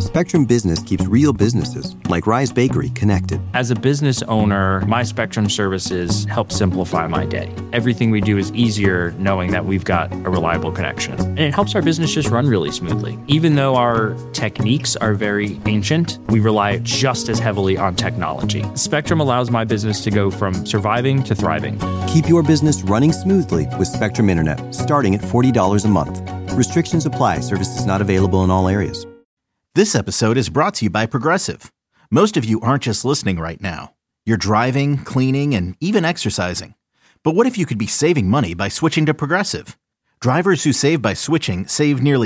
Spectrum Business keeps real businesses, like Rise Bakery, connected. As a business owner, my Spectrum services help simplify my day. Everything we do is easier knowing that we've got a reliable connection. And it helps our business just run really smoothly. Even though our techniques are very ancient, we rely just as heavily on technology. Spectrum allows my business to go from surviving to thriving. Keep your business running smoothly with Spectrum Internet, starting at $40 a month. Restrictions apply. Services not available in all areas. This episode is brought to you by Progressive. Most of you aren't just listening right now. You're driving, cleaning, and even exercising. But what if you could be saving money by switching to Progressive? Drivers who save by switching save nearly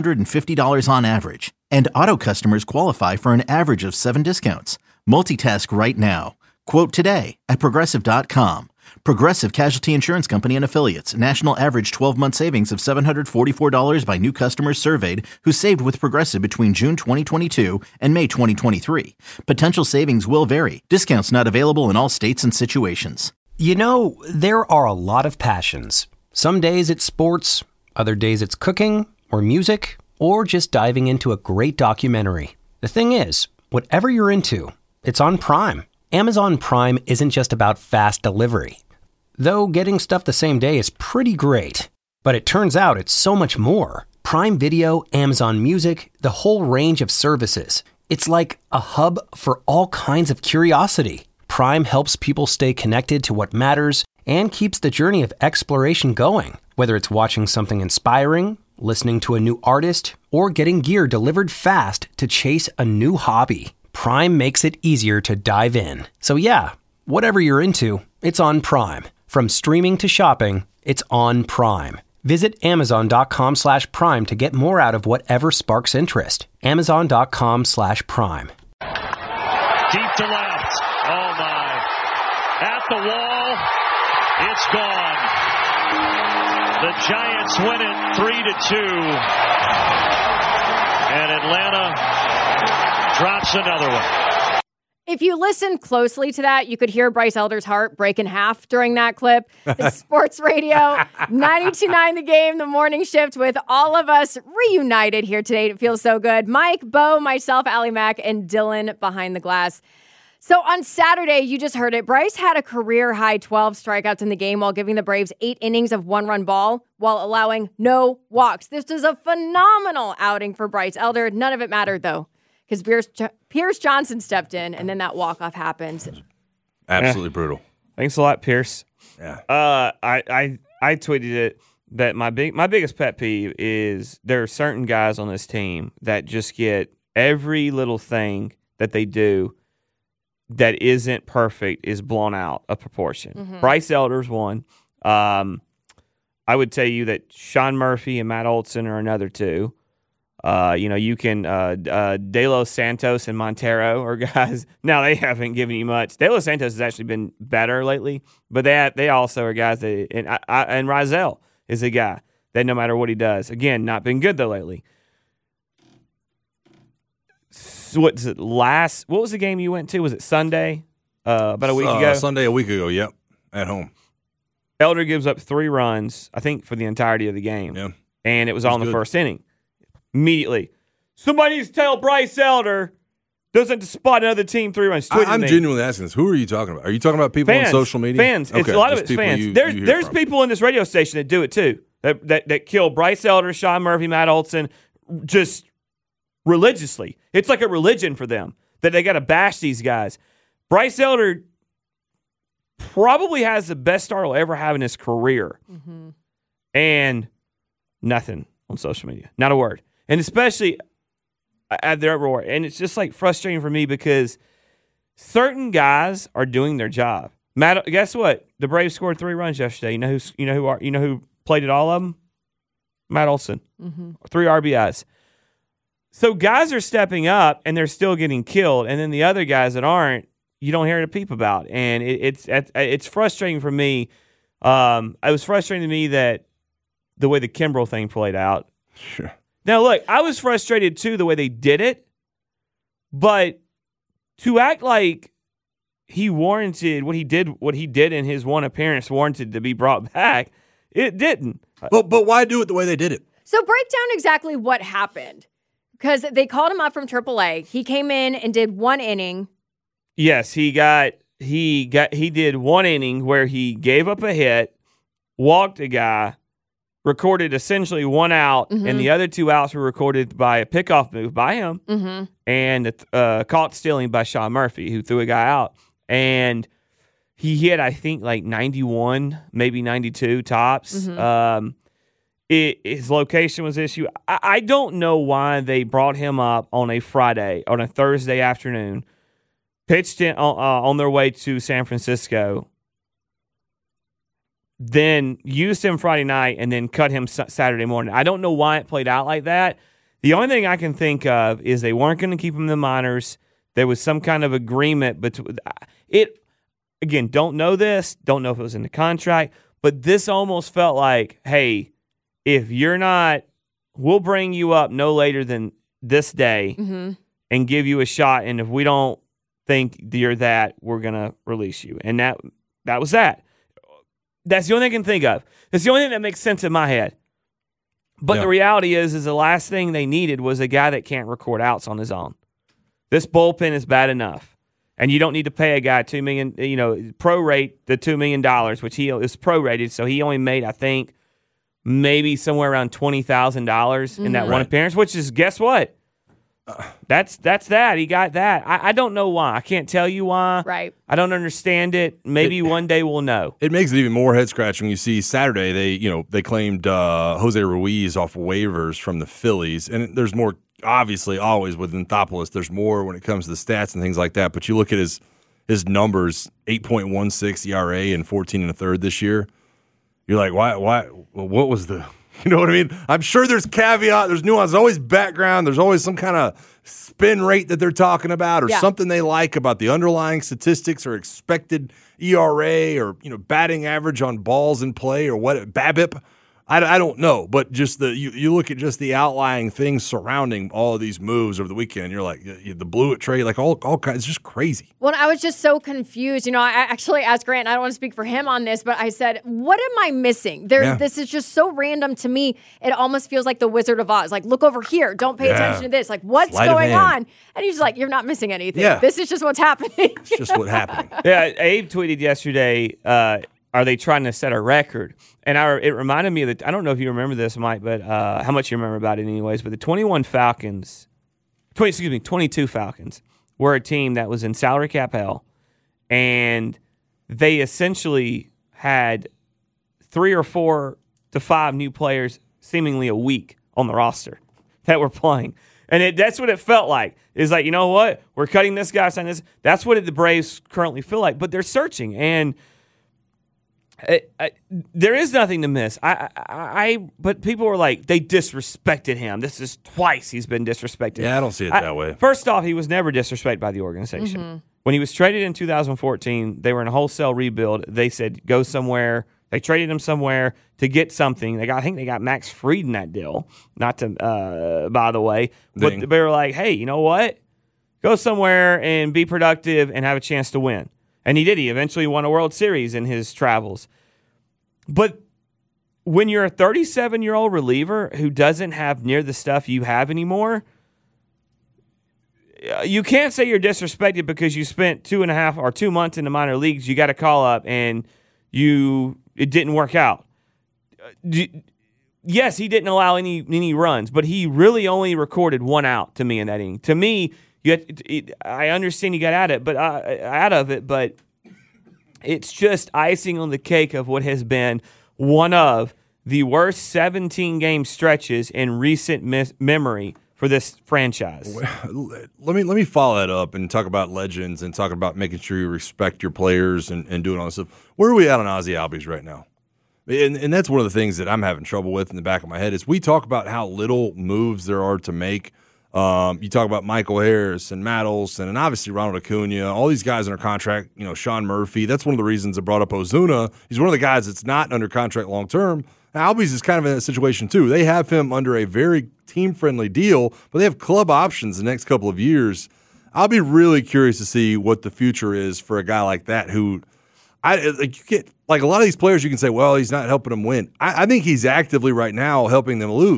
$750 on average. And auto customers qualify for an average of 7 discounts. Multitask right now. Quote today at Progressive.com. Progressive Casualty Insurance Company and Affiliates. National average 12-month savings of $744 by new customers surveyed who saved with Progressive between June 2022 and May 2023. Potential savings will vary. Discounts not available in all states and situations. You know, there are a lot of passions. Some days it's sports, other days it's cooking or music, or just diving into a great documentary. The thing is, whatever you're into, it's on Prime. Amazon Prime isn't just about fast delivery. Though getting stuff the same day is pretty great. But it turns out it's so much more. Prime Video, Amazon Music, the whole range of services. It's like a hub for all kinds of curiosity. Prime helps people stay connected to what matters and keeps the journey of exploration going. Whether it's watching something inspiring, listening to a new artist, or getting gear delivered fast to chase a new hobby. Prime makes it easier to dive in. So yeah, whatever you're into, it's on Prime. From streaming to shopping, it's on Prime. Visit Amazon.com/Prime to get more out of whatever sparks interest. Amazon.com/Prime. Deep to left. Oh my. At the wall. It's gone. The Giants win it 3-2. And Atlanta drops another one. If you listen closely to that, you could hear Bryce Elder's heart break in half during that clip. It's Sports Radio, 92.9 The Game, the morning shift with all of us reunited here today. It feels so good. Mike, Bo, myself, Allie Mack, and Dylan behind the glass. So on Saturday, you just heard it, Bryce had a career-high 12 strikeouts in the game while giving the Braves 8 innings of one-run ball while allowing no walks. This was a phenomenal outing for Bryce Elder. None of it mattered, though, because Pierce Johnson stepped in, and then that walk-off happened. Absolutely brutal. Thanks a lot, Pierce. Yeah. I tweeted it that my biggest pet peeve is there are certain guys on this team that just get every little thing that they do that isn't perfect is blown out of proportion. Mm-hmm. Bryce Elder's one. I would tell you that Sean Murphy and Matt Olson are another two. You can De Los Santos and Montero are guys. Now they haven't given you much. De Los Santos has actually been better lately, but they also are guys that and Rizal is a guy that no matter what he does, again, not been good though lately. What was the game you went to? Was it Sunday? About a week ago? Sunday a week ago, yep. At home. Elder gives up 3 runs, I think, for the entirety of the game. Yeah. And it was all in the first inning. Immediately. Somebody needs to tell Bryce Elder doesn't spot another team 3 runs. I'm genuinely asking this. Who are you talking about? Are you talking about people on social media? Fans. Okay. A lot of it's fans. There's people in this radio station that do it too. That kill Bryce Elder, Sean Murphy, Matt Olson just religiously. It's like a religion for them that they got to bash these guys. Bryce Elder probably has the best start he'll ever have in his career. Mm-hmm. And nothing on social media. Not a word. And especially at their uproar. And it's just like frustrating for me because certain guys are doing their job. Matt, guess what? The Braves scored 3 runs yesterday. You know who played at all of them? Matt Olson. Mm-hmm. 3 RBIs. So guys are stepping up and they're still getting killed, and then the other guys that aren't, you don't hear a peep about. And it's frustrating for me. It was frustrating to me that the way the Kimbrel thing played out. Sure. Now look, I was frustrated too the way they did it, but to act like he warranted what he did in his one appearance warranted to be brought back, it didn't. But why do it the way they did it? So break down exactly what happened. Because they called him up from AAA. He came in and did 1 inning. Yes, he did 1 inning where he gave up a hit, walked a guy, recorded essentially 1 out, and the other 2 outs were recorded by a pickoff move by him and caught stealing by Sean Murphy, who threw a guy out. And he hit, I think, like 91, maybe 92 tops. His location was issue. I don't know why they brought him up on a Thursday afternoon, pitched in on their way to San Francisco, then used him Friday night, and then cut him Saturday morning. I don't know why it played out like that. The only thing I can think of is they weren't going to keep him in the minors. There was some kind of agreement between it. Again, don't know this. Don't know if it was in the contract. But this almost felt like, hey, if you're not, we'll bring you up no later than this day and give you a shot. And if we don't think you're that, we're going to release you. And that was that. That's the only thing I can think of. That's the only thing that makes sense in my head. But the reality is the last thing they needed was a guy that can't record outs on his own. This bullpen is bad enough. And you don't need to pay a guy $2 million, prorate the $2 million, which he is prorated. So he only made, I think, maybe somewhere around $20,000 in that one appearance, which is, guess what? That's that. He got that. I don't know why. I can't tell you why. Right. I don't understand it. Maybe one day we'll know. It makes it even more head scratching when you see Saturday they claimed Jose Ruiz off waivers from the Phillies, and there's more. Obviously, always with Anthopoulos, there's more when it comes to the stats and things like that. But you look at his numbers: 8.16 ERA and 14 1/3 this year. You're like, why? Well, what was the? You know what I mean? I'm sure there's caveat, there's nuance, there's always background, there's always some kind of spin rate that they're talking about, or something they like about the underlying statistics or expected ERA or batting average on balls in play or what BABIP. I don't know, but just you look at just the outlying things surrounding all of these moves over the weekend, and you're like, the Blewett trade, like all kinds, it's just crazy. Well, I was just so confused. I actually asked Grant, and I don't want to speak for him on this, but I said, what am I missing? This is just so random to me. It almost feels like the Wizard of Oz. Like, look over here. Don't pay attention to this. Like, what's going on? And he's like, you're not missing anything. Yeah. This is just what's happening. It's just what's happening. Yeah, Abe tweeted yesterday, are they trying to set a record? And it reminded me of I don't know if you remember this, Mike, but how much you remember about it anyways, but the 22 Falcons were a team that was in salary cap hell, and they essentially had 3 or 4 to 5 new players seemingly a week on the roster that were playing. And that's what it felt like. It's like, you know what? We're cutting this guy, signing this. That's what the Braves currently feel like, but they're searching, and there is nothing to miss. But people were like, they disrespected him. This is twice he's been disrespected. Yeah, I don't see it that way. First off, he was never disrespected by the organization. When he was traded in 2014, they were in a wholesale rebuild. They said, go somewhere. They traded him somewhere to get something. I think they got Max Fried in that deal. Not to, by the way. But they were like, hey, you know what? Go somewhere and be productive and have a chance to win. And he did. He eventually won a World Series in his travels. But when you're a 37-year-old reliever who doesn't have near the stuff you have anymore, you can't say you're disrespected because you spent 2.5 or 2 months in the minor leagues. You got to call up and it didn't work out. Yes, he didn't allow any runs, but he really only recorded 1 out to me in that inning. To me, I understand you got out of it, but it's just icing on the cake of what has been one of the worst 17-game stretches in recent memory for this franchise. Let me follow that up and talk about legends and talk about making sure you respect your players and doing all this stuff. Where are we at on Ozzie Albies right now? And that's one of the things that I'm having trouble with in the back of my head is we talk about how little moves there are to make. You talk about Michael Harris and Matt Olson and obviously Ronald Acuna, all these guys under contract, Sean Murphy. That's one of the reasons I brought up Ozuna. He's one of the guys that's not under contract long-term. Albies is kind of in that situation too. They have him under a very team-friendly deal, but they have club options the next couple of years. I'll be really curious to see what the future is for a guy like that who you get like a lot of these players you can say, well, he's not helping them win. I think he's actively right now helping them lose.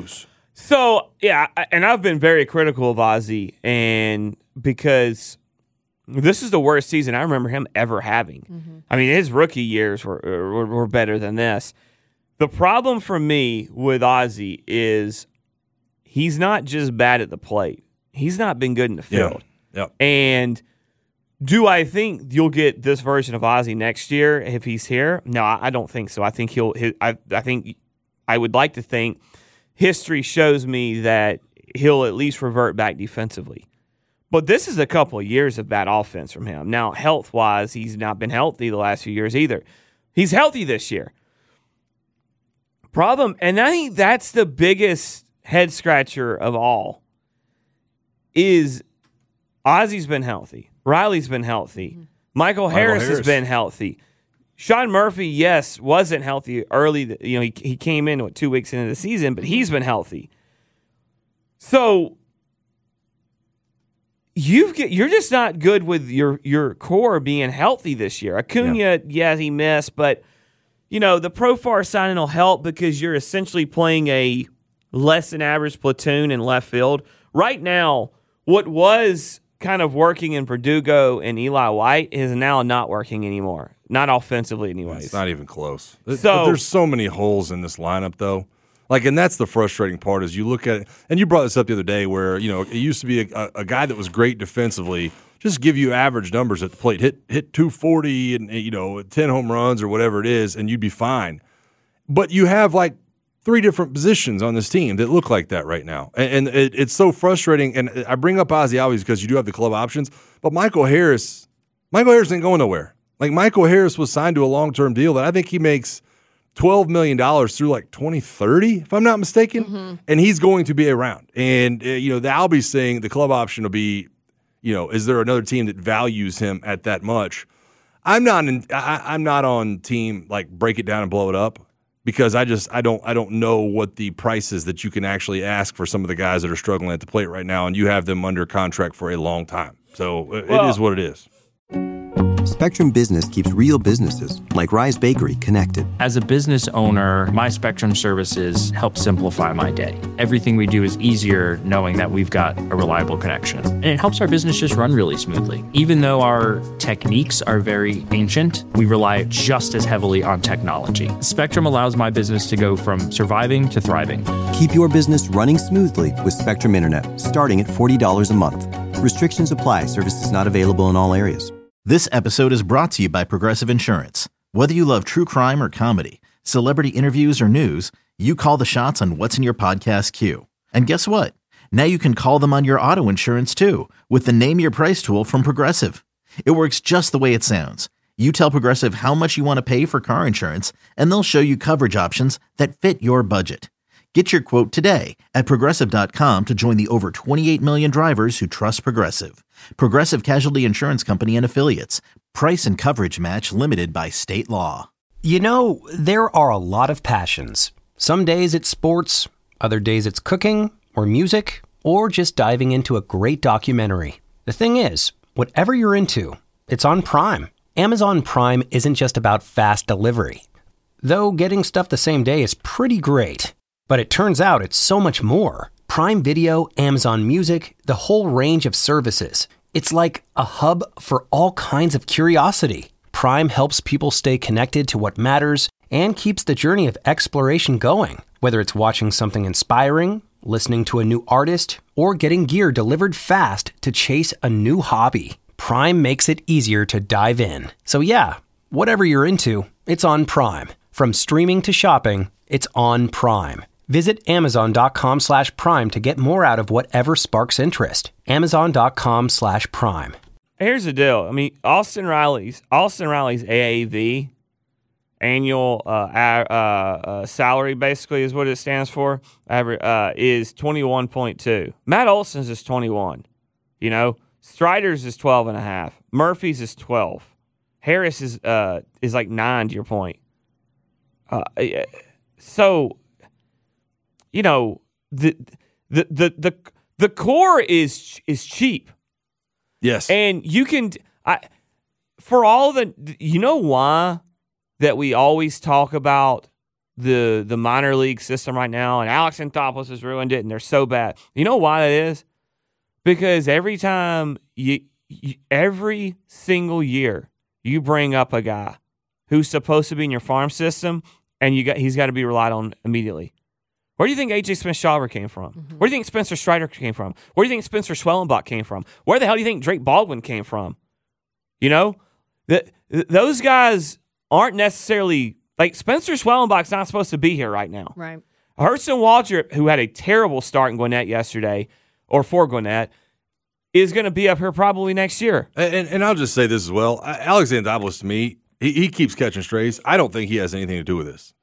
So, yeah, and I've been very critical of Ozzie, and because this is the worst season I remember him ever having. Mm-hmm. I mean, his rookie years were better than this. The problem for me with Ozzie is he's not just bad at the plate. He's not been good in the field. Yeah. And do I think you'll get this version of Ozzie next year if he's here? No, I don't think so. I think I would like to think history shows me that he'll at least revert back defensively. But this is a couple of years of bad offense from him. Now, health-wise, he's not been healthy the last few years either. He's healthy this year. Problem, and I think that's the biggest head-scratcher of all, is Ozzie's been healthy. Riley's been healthy. Michael Harris has been healthy. Sean Murphy, yes, wasn't healthy early. He came in 2 weeks into the season, but he's been healthy. So you're just not good with your core being healthy this year. Acuna, yeah he missed, but the Profar signing will help because you're essentially playing a less than average platoon in left field. Right now, what was kind of working in Verdugo and Eli White is now not working anymore. Not offensively anyways. It's not even close. So there's so many holes in this lineup though. And that's the frustrating part is you look at it, and you brought this up the other day where, it used to be a guy that was great defensively, just give you average numbers at the plate, hit 240 and, 10 home runs or whatever it is, and you'd be fine. But you have 3 different positions on this team that look like that right now. And it's so frustrating. And I bring up Ozzie always because you do have the club options, but Michael Harris ain't going nowhere. Michael Harris was signed to a long-term deal that I think he makes $12 million through 2030, if I'm not mistaken, and he's going to be around. And, the Albie's saying the club option will be, is there another team that values him at that much? I'm not on team break it down and blow it up because I don't know what the price is that you can actually ask for some of the guys that are struggling at the plate right now, and you have them under contract for a long time. So it is what it is. Spectrum Business keeps real businesses, like Rise Bakery, connected. As a business owner, my Spectrum services help simplify my day. Everything we do is easier knowing that we've got a reliable connection. And it helps our business just run really smoothly. Even though our techniques are very ancient, we rely just as heavily on technology. Spectrum allows my business to go from surviving to thriving. Keep your business running smoothly with Spectrum Internet, starting at $40 a month. Restrictions apply. Services not available in all areas. This episode is brought to you by Progressive Insurance. Whether you love true crime or comedy, celebrity interviews or news, you call the shots on what's in your podcast queue. And guess what? Now you can call them on your auto insurance too with the Name Your Price tool from Progressive. It works just the way it sounds. You tell Progressive how much you want to pay for car insurance, and they'll show you coverage options that fit your budget. Get your quote today at Progressive.com to join the over 28 million drivers who trust Progressive. Progressive Casualty Insurance Company and Affiliates. Price and coverage match limited by state law. There are a lot of passions. Some days it's sports, other days it's cooking or music, or just diving into a great documentary. The thing is, whatever you're into, it's on Prime. Amazon Prime isn't just about fast delivery. Though getting stuff the same day is pretty great. But it turns out it's so much more. Prime Video, Amazon Music, the whole range of services. It's like a hub for all kinds of curiosity. Prime helps people stay connected to what matters and keeps the journey of exploration going. Whether it's watching something inspiring, listening to a new artist, or getting gear delivered fast to chase a new hobby, Prime makes it easier to dive in. So yeah, whatever you're into, it's on Prime. From streaming to shopping, it's on Prime. Visit Amazon.com/Prime to get more out of whatever sparks interest. Amazon.com/Prime. Here's the deal. I mean, Austin Riley's AAV, annual salary, basically is what it stands for, is 21.2. Matt Olson's is 21. Strider's is 12.5. Murphy's is 12. Harris is 9 to your point. So, the core is cheap. Yes. And you can for all the why that we always talk about the minor league system right now, and Alex Anthopoulos has ruined it, and they're so bad. You know why that is? Because every time every single year you bring up a guy who's supposed to be in your farm system, and he's got to be relied on immediately. Where do you think A.J. Smith-Shawver came from? Mm-hmm. Where do you think Spencer Strider came from? Where do you think Spencer Schwellenbach came from? Where the hell do you think Drake Baldwin came from? You know, those guys aren't necessarily like Spencer Schwellenbach's not supposed to be here right now. Right. Hurston Waldrop, who had a terrible start in Gwinnett yesterday, or for Gwinnett, is going to be up here probably next year. And I'll just say this as well. Alex Anthopoulos, to me, he keeps catching strays. I don't think he has anything to do with this.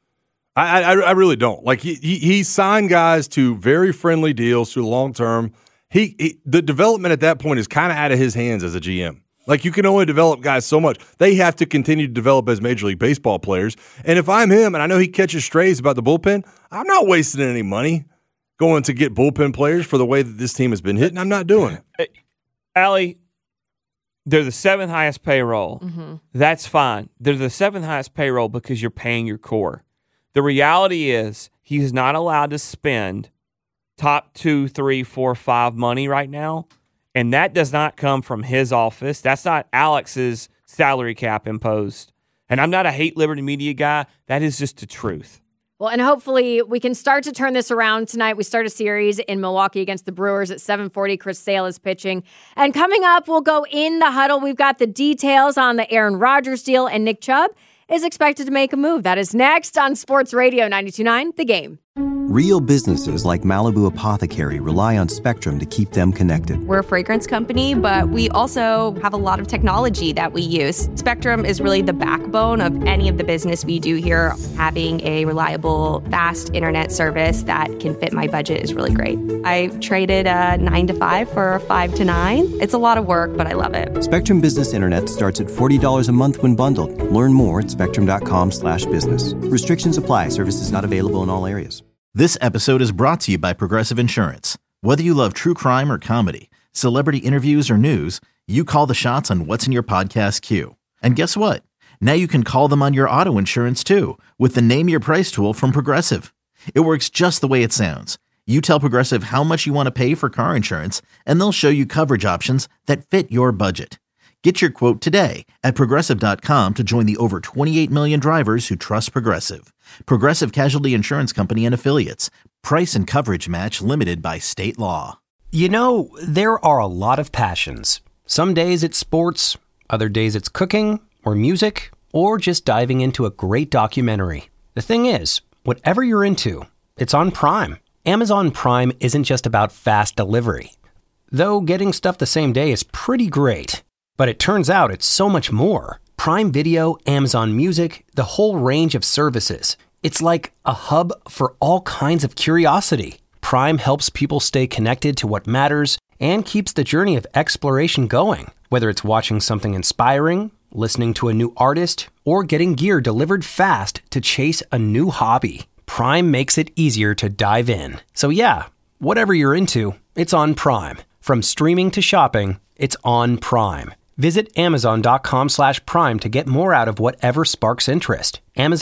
I really don't. Like he signed guys to very friendly deals through the long term. The development at that point is kind of out of his hands as a GM. Like you can only develop guys so much. They have to continue to develop as Major League Baseball players. And if I'm him and I know he catches strays about the bullpen, I'm not wasting any money going to get bullpen players for the way that this team has been hitting. I'm not doing it. Allie, they're the 7th highest payroll. Mm-hmm. That's fine. They're the 7th highest payroll because you're paying your core. The reality is he's not allowed to spend top 2, 3, 4, 5 money right now, and that does not come from his office. That's not Alex's salary cap imposed. And I'm not a hate Liberty Media guy. That is just the truth. Well, and hopefully we can start to turn this around tonight. We start a series in Milwaukee against the Brewers at 7:40. Chris Sale is pitching. And coming up, we'll go in the huddle. We've got the details on the Aaron Rodgers deal, and Nick Chubb is expected to make a move. That is next on Sports Radio 92.9 The Game. Real businesses like Malibu Apothecary rely on Spectrum to keep them connected. We're a fragrance company, but we also have a lot of technology that we use. Spectrum is really the backbone of any of the business we do here. Having a reliable, fast internet service that can fit my budget is really great. I traded a 9 to 5 for a 5 to 9. It's a lot of work, but I love it. Spectrum Business Internet starts at $40 a month when bundled. Learn more at spectrum.com/business. Restrictions apply. Services not available in all areas. This episode is brought to you by Progressive Insurance. Whether you love true crime or comedy, celebrity interviews or news, you call the shots on what's in your podcast queue. And guess what? Now you can call them on your auto insurance too with the Name Your Price tool from Progressive. It works just the way it sounds. You tell Progressive how much you want to pay for car insurance, and they'll show you coverage options that fit your budget. Get your quote today at Progressive.com to join the over 28 million drivers who trust Progressive. Progressive Casualty Insurance Company and Affiliates. Price and coverage match limited by state law. You know, there are a lot of passions. Some days it's sports, other days it's cooking or music, or just diving into a great documentary. The thing is, whatever you're into, it's on Prime. Amazon Prime isn't just about fast delivery. Though getting stuff the same day is pretty great. But it turns out it's so much more. Prime Video, Amazon Music, the whole range of services. It's like a hub for all kinds of curiosity. Prime helps people stay connected to what matters and keeps the journey of exploration going. Whether it's watching something inspiring, listening to a new artist, or getting gear delivered fast to chase a new hobby, Prime makes it easier to dive in. So yeah, whatever you're into, it's on Prime. From streaming to shopping, it's on Prime. Visit Amazon.com/Prime to get more out of whatever sparks interest.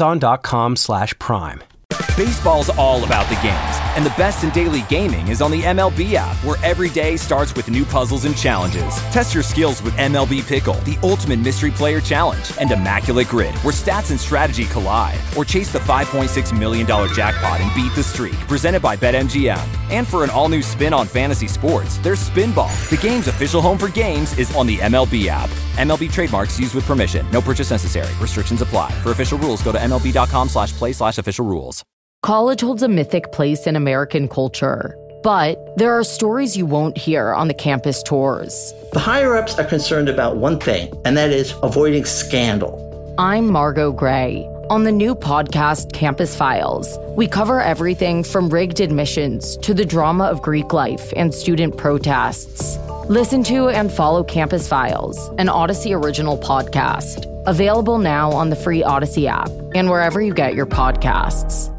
Amazon.com/Prime. Baseball's all about the games, and the best in daily gaming is on the MLB app, where every day starts with new puzzles and challenges. Test your skills with MLB Pickle, the ultimate mystery player challenge, and Immaculate Grid, where stats and strategy collide. Or chase the $5.6 million jackpot and beat the streak, presented by BetMGM. And for an all-new spin on fantasy sports, there's Spinball. The game's official home for games is on the MLB app. MLB trademarks used with permission. No purchase necessary. Restrictions apply. For official rules, go to MLB.com/play/official rules. College holds a mythic place in American culture, but there are stories you won't hear on the campus tours. The higher-ups are concerned about one thing, and that is avoiding scandal. I'm Margot Gray. On the new podcast, Campus Files, we cover everything from rigged admissions to the drama of Greek life and student protests. Listen to and follow Campus Files, an Odyssey original podcast. Available now on the free Odyssey app and wherever you get your podcasts.